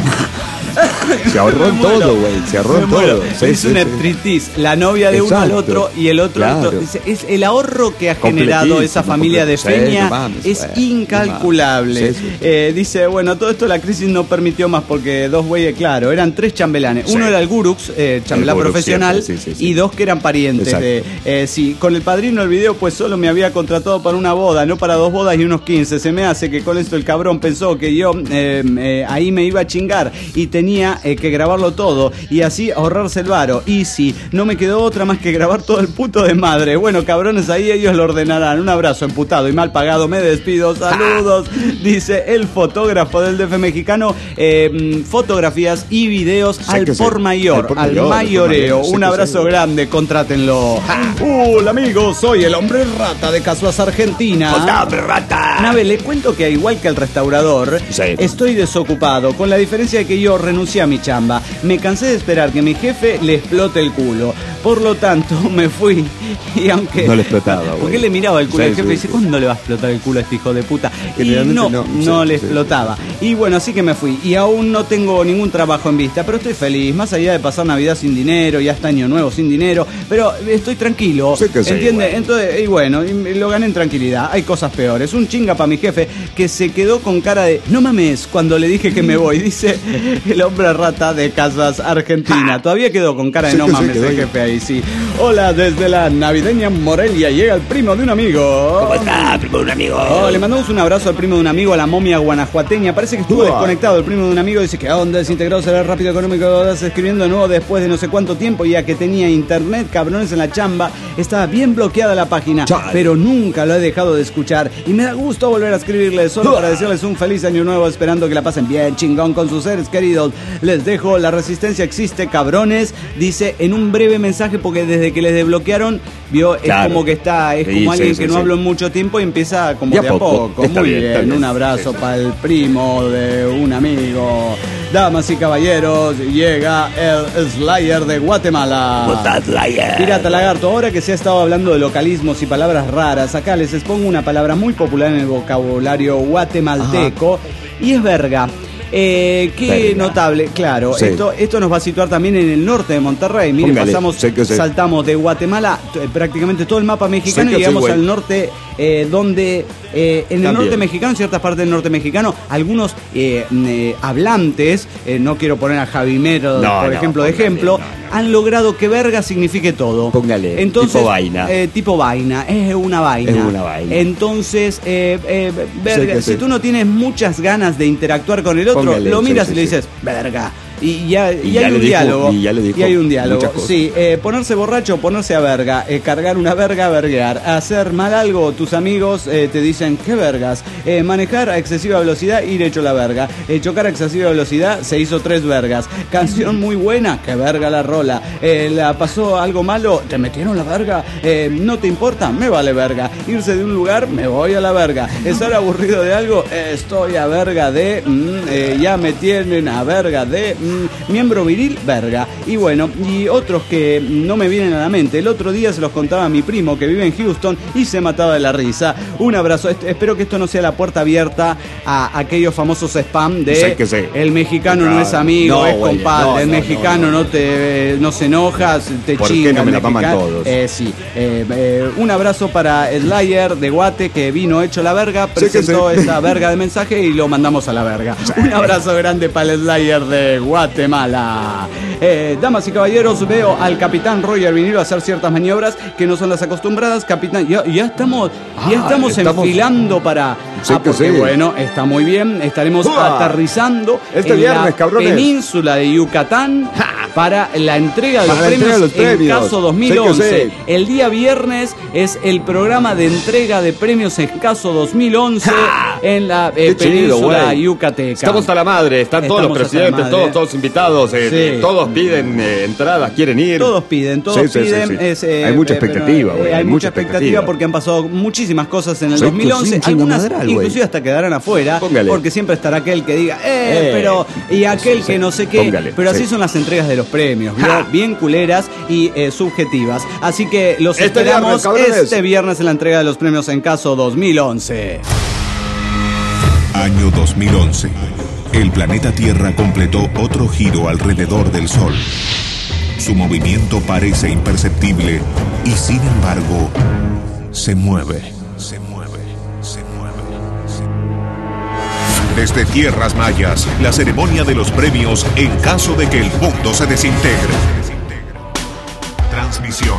Se ahorró en todo, güey. Se ahorró en todo. Es una striptease. La novia de uno al otro y el otro al otro. Es el ahorro que ha generado esa familia de Feña es incalculable. Dice, bueno, todo esto la crisis no permitió más porque 2 güeyes, claro, eran 3 chambelanes. Uno era el Gurux, chambelán profesional, y 2 que eran parientes. Con el padrino del video, pues solo me había contratado para una boda, no para 2 bodas y unos 15. Se me hace que con esto el cabrón pensó que yo ahí me iba a chingar y tenía que grabarlo todo y así ahorrarse el varo. Y sí, no me quedó otra más que grabar todo el puto de madre. Bueno, cabrones, ahí ellos lo ordenarán. Un abrazo, emputado y mal pagado, me despido, saludos. Dice el fotógrafo del DF mexicano, fotografías y videos al por mayor, al mayoreo. Un abrazo grande, contrátenlo. Hola amigos, soy el hombre rata de Casuas Argentina. Hola, hombre rata. Nave, le cuento que igual que el restaurador, estoy desocupado, con la diferencia de que yo renuncié a mi chamba. Me cansé de esperar que mi jefe le explote el culo. Por lo tanto, me fui y aunque... No le explotaba. Porque le miraba el culo al jefe y dice, ¿cuándo le va a explotar el culo a este hijo de puta? Y no le explotaba. Y bueno, así que me fui. Y aún no tengo ningún trabajo en vista, pero estoy feliz. Más allá de pasar Navidad sin dinero y hasta Año Nuevo sin dinero, pero estoy tranquilo. ¿Entiendes? Entonces, y bueno, y lo gané en tranquilidad. Hay cosas peores. Un chinga para mi jefe que se quedó con cara de, no mames, cuando le dije que me voy. Dice el hombre rata de Casas Argentina. Todavía quedó con cara de no mames el jefe ahí, sí. Hola, desde la navideña Morelia llega el primo de un amigo. ¿Cómo está, primo de un amigo? Le mandamos un abrazo al primo de un amigo, a la momia guanajuateña. Parece que estuvo desconectado el primo de un amigo. Dice que a onda desintegrado será rápido económico. Escribiendo de nuevo después de no sé cuánto tiempo, ya que tenía internet, cabrones en la chamba. Estaba bien bloqueada la página, pero nunca lo he dejado de escuchar. Y me da gusto volver a escribirles solo para decirles un feliz año nuevo, esperando que la pasen bien chingón con sus seres queridos. Les dejo, la resistencia existe, cabrones. Dice en un breve mensaje, porque desde que les desbloquearon, vio, es como que está, es como alguien que no habló en mucho tiempo y empieza como de a poco. Muy bien, un abrazo para el primo de un amigo. Damas y caballeros, llega el Slayer de Guatemala. Slayer. Pirata Lagarto, ahora que se ha estado hablando de localismos y palabras raras, acá les expongo una palabra muy popular en el vocabulario guatemalteco. Y es verga. Qué notable, claro. Esto nos va a situar también en el norte de Monterrey. Miren, saltamos de Guatemala prácticamente todo el mapa mexicano y llegamos al norte, donde en el norte mexicano, en ciertas partes del norte mexicano, algunos hablantes, no quiero poner a Javi Mero, por ejemplo, han logrado que verga signifique todo. Póngale, entonces, tipo vaina. Tipo vaina, es una vaina. Entonces, verga, si tú no tienes muchas ganas de interactuar con el otro, lo miras y le dices, verga. Y hay un diálogo. Y hay un diálogo. Sí, ponerse borracho, ponerse a verga, cargar una verga, verguear, hacer mal algo, tus amigos te dicen, ¿qué vergas? Manejar a excesiva velocidad, ir hecho la verga. Chocar a excesiva velocidad, se hizo 3 vergas. Canción muy buena, que verga la rola. La pasó algo malo, te metieron la verga. No te importa, me vale verga. Irse de un lugar, me voy a la verga. Estar aburrido de algo, estoy a verga de, ya me tienen a verga de, miembro viril, verga. Y bueno, y otros que no me vienen a la mente. El otro día se los contaba a mi primo que vive en Houston y se mataba de la risa. Un abrazo. Espero que esto no sea la puerta abierta a aquellos famosos spam de el mexicano no es amigo, es compadre. El mexicano no se enoja, te chinga. ¿Por qué no me la paman todos? Un abrazo para Slayer de Guate, que vino hecho la verga, presentó esa verga de mensaje y lo mandamos a la verga. Un abrazo grande para el Slayer de Guatemala. Damas y caballeros, veo al capitán Roger Vinilo a hacer ciertas maniobras que no son las acostumbradas. Capitán, ya estamos enfilando para... bueno, está muy bien. Estaremos aterrizando en la península de Yucatán para la entrega de los premios en Caso 2011. El día viernes es el programa de entrega de premios en Caso 2011 en la península yucateca. Estamos a la madre, están todos los presidentes, todos invitados, todos piden entradas, quieren ir. Todos piden. Hay mucha expectativa, güey. Hay mucha expectativa porque han pasado muchísimas cosas en el 2011. Algunas inclusive hasta quedarán afuera. Porque siempre estará aquel que diga, pero... Y aquel que no sé qué. Pero así son las entregas de los premios, bien culeras y subjetivas. Así que los esperamos este viernes en la entrega de los premios en Caso 2011. Año 2011. El planeta Tierra completó otro giro alrededor del Sol. Su movimiento parece imperceptible y sin embargo se mueve. Desde tierras mayas, la ceremonia de los premios en caso de que el mundo se desintegre. Transmisión.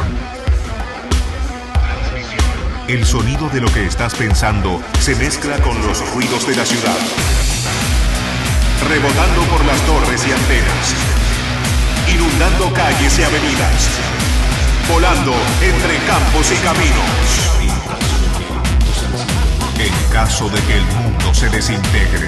El sonido de lo que estás pensando se mezcla con los ruidos de la ciudad, rebotando por las torres y antenas, inundando calles y avenidas, volando entre campos y caminos. En caso de que el mundo se desintegre.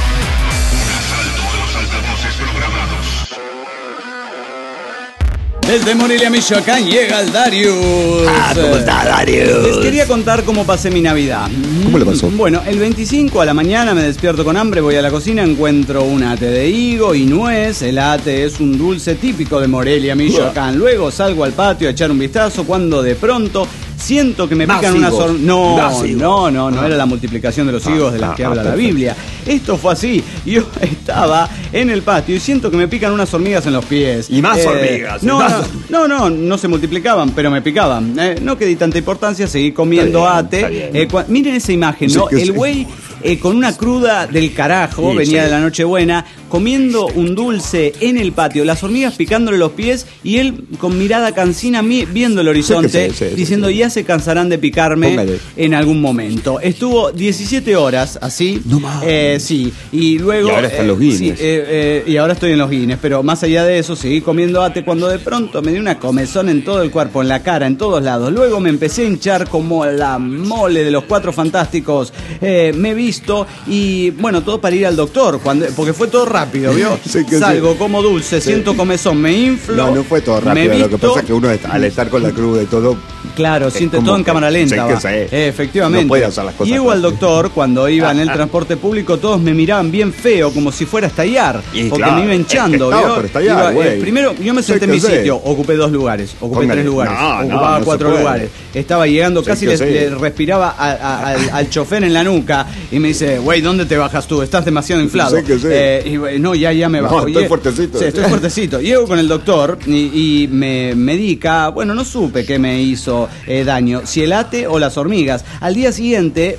Un asalto a los altavoces programados. Desde Morelia, Michoacán, llega el Darius. ¿Cómo está, Darius? Les quería contar cómo pasé mi Navidad. ¿Cómo le pasó? Bueno, el 25 a la mañana me despierto con hambre, voy a la cocina, encuentro un ate de higo y nuez. El ate es un dulce típico de Morelia, Michoacán. Luego salgo al patio a echar un vistazo cuando de pronto siento que me pican unas hormigas. No era la multiplicación de los higos de las que habla la Biblia. Esto fue así. Yo estaba en el patio y siento que me pican unas hormigas en los pies. Y más hormigas. No se multiplicaban, pero me picaban. No que di tanta importancia, seguí comiendo ate. Miren esa imagen, ¿no? El güey con una cruda del carajo, venía de la Nochebuena, comiendo un dulce en el patio, las hormigas picándole los pies y él con mirada cansina viendo el horizonte, diciendo ya se cansarán de picarme en algún momento. Estuvo 17 horas así. No mames. Sí, y luego... Y ahora está en los Guinness. Y ahora estoy en los Guinness, pero más allá de eso seguí comiendo ate cuando de pronto me dio una comezón en todo el cuerpo, en la cara, en todos lados. Luego me empecé a hinchar como la mole de los Cuatro Fantásticos. Me visto y bueno, todo para ir al doctor, porque fue todo rápido, ¿vio? Salgo, como dulce, siento comezón, me inflo. No fue todo rápido, lo que pasa es que uno al estar con la cruda y todo... Claro, siente todo en cámara lenta. Efectivamente. No puede hacer las cosas. Llego al doctor, cuando iba en el transporte público, todos me miraban bien feo, como si fuera a estallar, porque me iba hinchando, ¿vio? Primero, yo me senté en mi sitio, ocupé 2 lugares, ocupé 3 lugares, ocupaba 4 lugares. Estaba llegando, casi le respiraba al chofer en la nuca y me dice, güey, ¿dónde te bajas tú? Estás demasiado inflado. No, ya me bajo. Estoy fuertecito. Sí, estoy fuertecito. Llego con el doctor y me medica. Bueno, no supe qué me hizo daño, si el ate o las hormigas. Al día siguiente,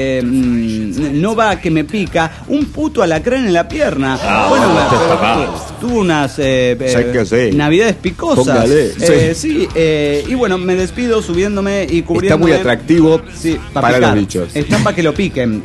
no va que me pica un puto alacrán en la pierna. Tuvo unas navidades picosas. Póngale, y bueno, me despido subiéndome y cubriéndome. Está muy atractivo para los bichos. Están para que lo piquen.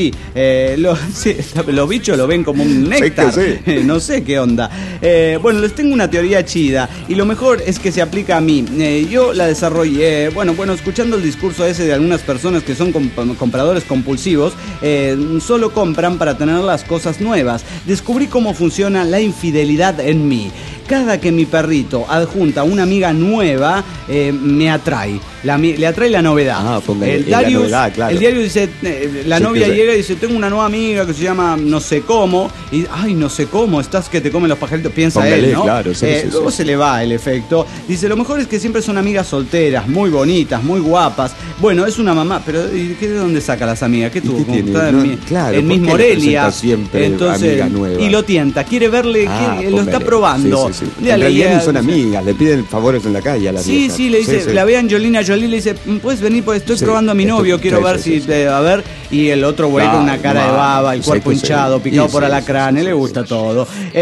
Los bichos lo ven como un néctar. No sé qué onda. Bueno, les tengo una teoría chida y lo mejor es que se aplica a mí. Yo la desarrollé. Bueno, escuchando el discurso ese de algunas personas que son compradores compulsivos, solo compran para tener las cosas nuevas. Descubrí cómo funciona la infidelidad en mí. Cada que mi perrito adjunta una amiga nueva, me atrae. Le atrae la novedad. El diario dice, la novia llega y dice, tengo una nueva amiga que se llama no sé cómo. Y, ay, no sé cómo, estás que te comen los pajaritos. Piensa él, ¿no? Claro, luego se le va el efecto. Dice, lo mejor es que siempre son amigas solteras, muy bonitas, muy guapas. Bueno, es una mamá, pero ¿de dónde saca las amigas? ¿Qué tuvo? En Miss Morelia. Entonces, y lo tienta, quiere verle, lo está probando. En realidad no son amigas, le piden favores en la calle a la vieja. Sí, le dice, la ve Angelina Jolie, le dice, ¿puedes venir? Pues estoy probando a mi novio, quiero ver si a ver. Y el otro güey con una cara de baba, el cuerpo hinchado, picado por alacranes, le gusta todo.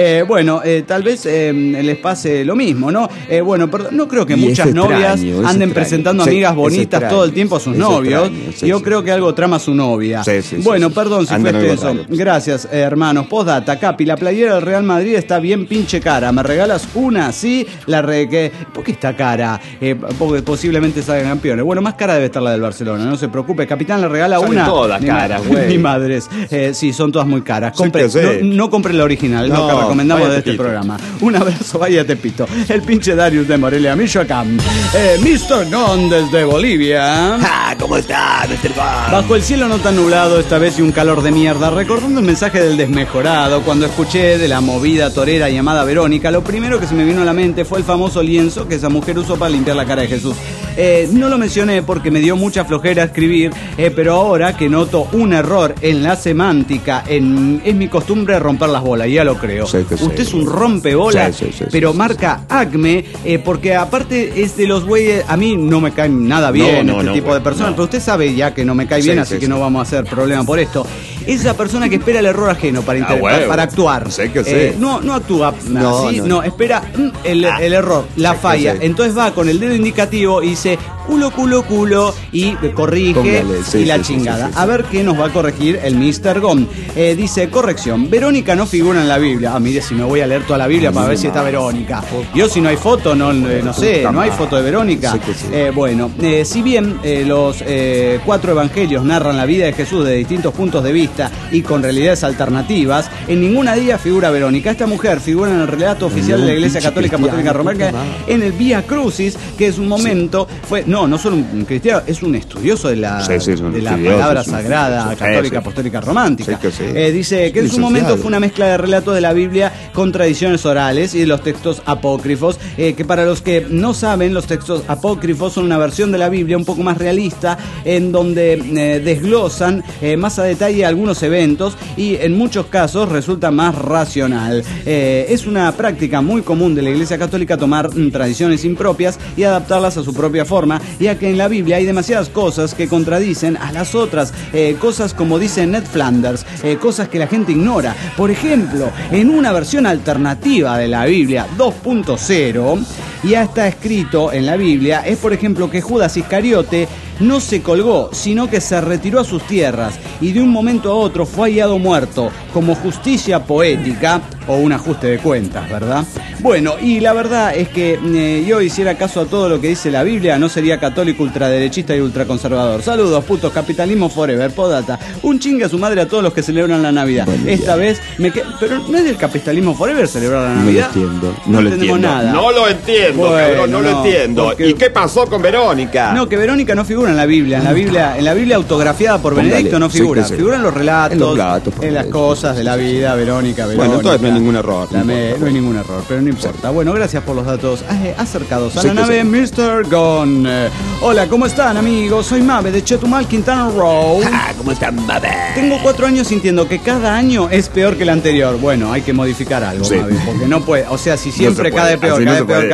Tal vez les pase lo mismo, ¿no? No creo que muchas novias anden presentando amigas bonitas todo el tiempo a sus novios. Yo creo que algo trama su novia. Perdón si fue extenso. Gracias, hermanos. Postdata, Capi, la playera del Real Madrid está bien pinche cara. ¿Me regalas una? Sí, ¿por qué está cara? Porque posiblemente salgan campeones. Bueno, más cara debe estar la del Barcelona, no se preocupe. Capitán le regala una. Todas caras, güey. Mi madres. Sí, son todas muy caras. No compre la original, lo que recomendamos de este programa. Un abrazo, vaya Tepito. El pinche Darius de Morelia, Michoacán. Mr. Gon desde Bolivia. ¿Cómo está, Mr. Gon? Bajo el cielo no tan nublado esta vez y un calor de mierda, recordando el mensaje del desmejorado, cuando escuché de la movida torera llamada Verónica, lo primero que se me vino a la mente fue el famoso lienzo que esa mujer usó para limpiar la cara de Jesús. No lo mencioné porque me dio mucha flojera escribir, pero ahora que noto un error en la semántica, es mi costumbre romper las bolas, ya lo creo. Usted es un rompebolas, pero marca Acme, porque aparte es de los güeyes, a mí no me cae nada bien tipo de personas, pero usted sabe ya que no me cae bien, así que no vamos a hacer problema por esto. Esa persona que espera el error ajeno para actuar. No actúa así, no espera el error, la falla. Entonces va con el dedo indicativo y dice, culo, culo, culo, y corrige. Póngale, sí, y la chingada. Sí. A ver qué nos va a corregir el Mr. Gom. Dice, corrección, Verónica no figura en la Biblia. Ah, mire, si me voy a leer toda la Biblia para ver si está Verónica. Yo si no hay foto, no sé, no hay foto de Verónica. Sí, sí. Bueno, si bien los 4 evangelios narran la vida de Jesús de distintos puntos de vista y con realidades alternativas, en ninguna de ellas figura Verónica. Esta mujer figura en el relato oficial de la Iglesia Católica Apostólica Romana en el Vía Crucis, que es un momento, no solo un cristiano, es un estudioso de la palabra sagrada católica apostólica romántica. Dice que en su momento fue una mezcla de relatos de la Biblia con tradiciones orales y de los textos apócrifos, que para los que no saben, los textos apócrifos son una versión de la Biblia un poco más realista, en donde desglosan más a detalle algunos eventos y en muchos casos resulta más racional. Es una práctica muy común de la Iglesia Católica tomar tradiciones impropias y adaptarlas a su propia forma, ya que en la Biblia hay demasiadas cosas que contradicen a las otras, cosas como dice Ned Flanders, cosas que la gente ignora. Por ejemplo, en una versión alternativa de la Biblia 2.0, ya está escrito en la Biblia, es por ejemplo que Judas Iscariote no se colgó, sino que se retiró a sus tierras y de un momento a otro fue hallado muerto, como justicia poética o un ajuste de cuentas, ¿verdad? Bueno, y la verdad es que yo hiciera caso a todo lo que dice la Biblia, no sería católico, ultraderechista y ultraconservador. Saludos, putos, capitalismo forever, podata. Un chingue a su madre a todos los que celebran la Navidad. Esta vez pero no es del capitalismo forever celebrar la Navidad. No lo entiendo. Nada. No lo entiendo, bueno, cabrón, no lo entiendo. Porque... ¿Y qué pasó con Verónica? No, que Verónica no figura en la Biblia. En la Biblia autografiada por Benedicto no figura. Sí. Figuran los relatos, en las cosas de la vida, Verónica. Bueno, entonces no hay ningún error. No hay ningún error, pero no importa. Bueno, gracias por los datos acercados a la nave Mr. Gon. Hola, ¿cómo están, amigos? Soy Mabe de Chetumal, Quintana Roo. ¿Cómo están, Mabe? Tengo 4 años sintiendo que cada año es peor que el anterior. Bueno, hay que modificar algo, Mabe, porque no puede. O sea, si siempre cada vez peor,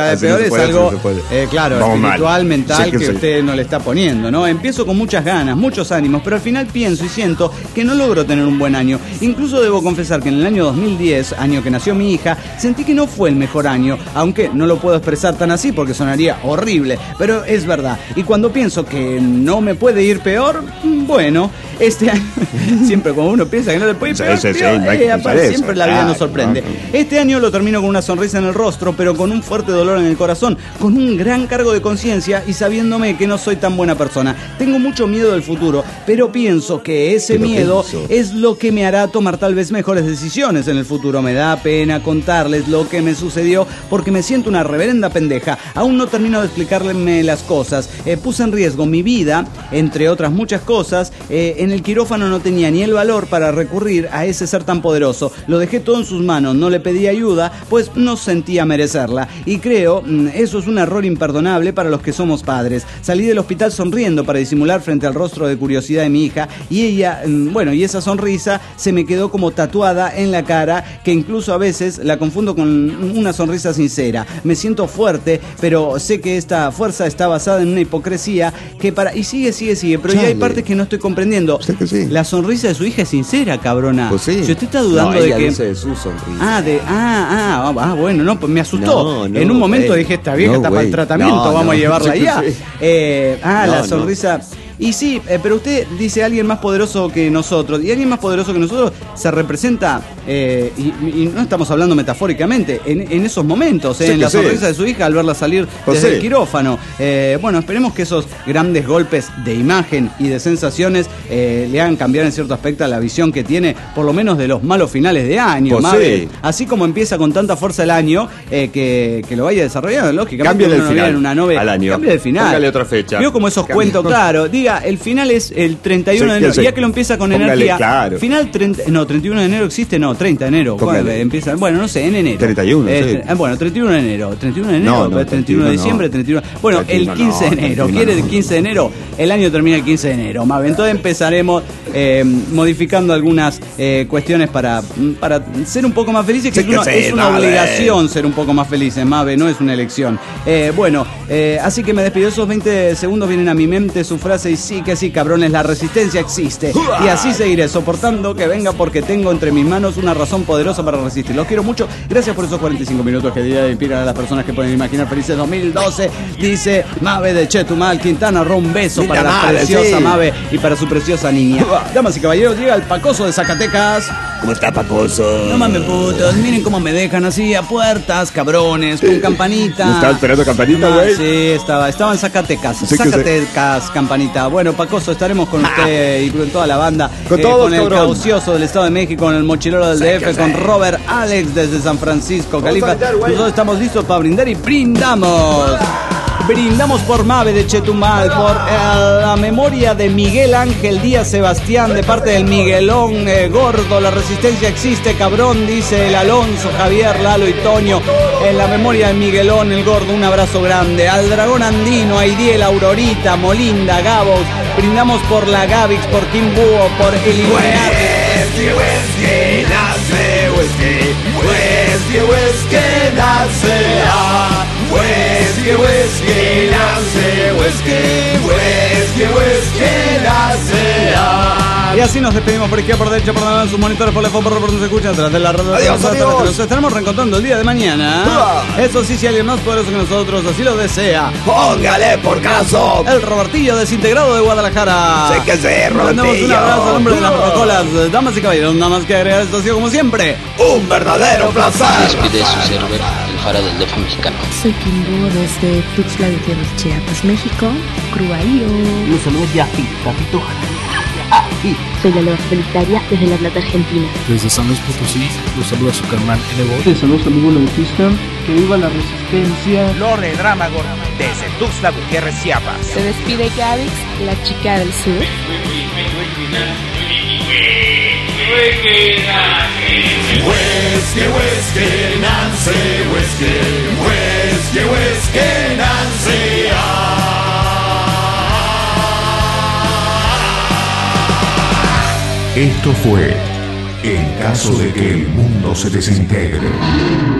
es algo, claro, espiritual, mental, que usted no le está poniendo, ¿no? Empiezo con muchas ganas, muchos ánimos, pero al final pienso y siento que no logro tener un buen año. Incluso debo confesar que en el año 2010, año que nació mi hija, sentí que no fue el mejor año, aunque no lo puedo expresar tan así porque sonaría horrible, pero es verdad. Y cuando pienso que no me puede ir peor, bueno, este año, siempre cuando uno piensa que no le puede ir peor, siempre la vida nos sorprende. Este año lo termino con una sonrisa en el rostro, pero con un fuerte dolor en el corazón, con un gran cargo de conciencia y sabiéndome que no soy tan buena persona. Tengo mucho miedo del futuro, pero pienso que ese miedo es lo que me hará tomar tal vez mejores decisiones en el futuro. Me da pena contarles lo que me sucedió porque me siento una reverenda pendeja. Aún no termino de explicarme las cosas. Puse en riesgo mi vida, entre otras muchas cosas. En el quirófano no tenía ni el valor para recurrir a ese ser tan poderoso. Lo dejé todo en sus manos, no le pedí ayuda, pues no sentía merecerla. Y creo, eso es un error imperdonable para los que somos padres. Salí del hospital sonriendo para disimular frente al rostro de curiosidad de mi hija y ella, y esa sonrisa se me quedó como tatuada en la cara, que incluso a veces la confundo con una sonrisa sincera. Me siento fuerte, pero sé que esta fuerza está basada en una hipocresía que y sigue, pero ya hay partes que no estoy comprendiendo. La sonrisa de su hija es sincera, cabrona. Pues sí. Si usted está dudando de que de su sonrisa. Bueno, no, pues me asustó. En un momento dije, esta vieja está para el tratamiento, vamos a llevarla ya. La sonrisa. Y sí, pero usted dice alguien más poderoso que nosotros. Y alguien más poderoso que nosotros se representa, y no estamos hablando metafóricamente, en esos momentos, en la sonrisa de su hija al verla salir desde el quirófano. Esperemos que esos grandes golpes de imagen y de sensaciones le hagan cambiar en cierto aspecto la visión que tiene, por lo menos de los malos finales de año. Así como empieza con tanta fuerza el año, que lo vaya desarrollando, lógicamente. Cambia el final en una novela, al año. Cambia el final. Póngale otra fecha. Vio como esos cuentos, claro. Diga, el final es el 31 de enero. Ya que lo empieza con energía. Claro. Final 31 de enero existe, 30 de enero. Empieza, no sé, en enero. 31, 31 de enero. 31 de enero, 31 de diciembre, 31. Bueno, el 15 de enero. ¿Quiere el 15 de enero? El año termina el 15 de enero. Entonces empezaremos modificando algunas cuestiones para ser un poco más felices, que es una obligación ser un poco más felices, Mabe, no es una elección. Así que me despido. Esos 20 segundos vienen a mi mente su frase, y sí que sí, cabrones, la resistencia existe. Y así seguiré, soportando que venga, porque tengo entre mis manos una razón poderosa para resistir. Los quiero mucho. Gracias por esos 45 minutos que día inspiran a las personas que pueden imaginar felices 2012. Dice Mabe de Chetumal, Quintana Roo. Un beso para la preciosa Mabe y para su preciosa niña. Damas y caballeros, llega el Pacoso de Zacatecas. ¿Cómo está, Pacoso? No mames, putos, miren cómo me dejan así a puertas, cabrones, con campanita. ¿Estaba esperando campanita, güey? Sí, estaba en Zacatecas. Zacatecas, campanita. Bueno, Pacoso, estaremos con usted y con toda la banda. Con todos, con el Caucioso del Estado de México, con el Mochilero del DF, con Robert Alex desde San Francisco, Califa. Nosotros estamos listos para brindar y brindamos. Brindamos por Mabe de Chetumal, por la memoria de Miguel Ángel Díaz Sebastián, de parte del Miguelón Gordo. La resistencia existe, cabrón, dice el Alonso, Javier, Lalo y Toño. En la memoria de Miguelón el Gordo, un abrazo grande. Al Dragón Andino, Aidiel, Aurorita, Molinda, Gabos. Brindamos por la Gavix, por Kim Búho, por el Whisky, whisky, nace whisky. Whisky, whisky, nace whisky, whisky, nace whisky. Whisky, whisky, nace. Y así nos despedimos por izquierda, por derecha, por delante, sus monitores, por la foto, por donde se escucha, atrás de la radio. Adiós, amigos. Nos estaremos reencontrando el día de mañana. Eso sí, si alguien más poderoso que nosotros así lo desea, póngale por caso. El Robertillo desintegrado de Guadalajara. Sé que sé, Robertillo. Mandamos un abrazo al hombre de las protocolas. Damas y caballeros, nada más que agregar, esto ha sido como siempre un verdadero placer. Despide su server, el Faro del DF mexicano. Soy Kimbo desde Tuxtla Gutiérrez, Chiapas, México. Cruaío. Los saludos de Gafito. Soy la Loa Solitaria desde La Plata, Argentina. Desde San Luis Potosí, los saluda su carnal N-Bot. Les saludos amigo Lautista, que viva la resistencia. Lore Dramagor desde Tuxtla Gutiérrez, Chiapas. Se despide Gavix, la chica del sur. Whisky, whisky, Nancy, whisky. Whisky, whisky, Nancy. Esto fue En caso de que el mundo se desintegre.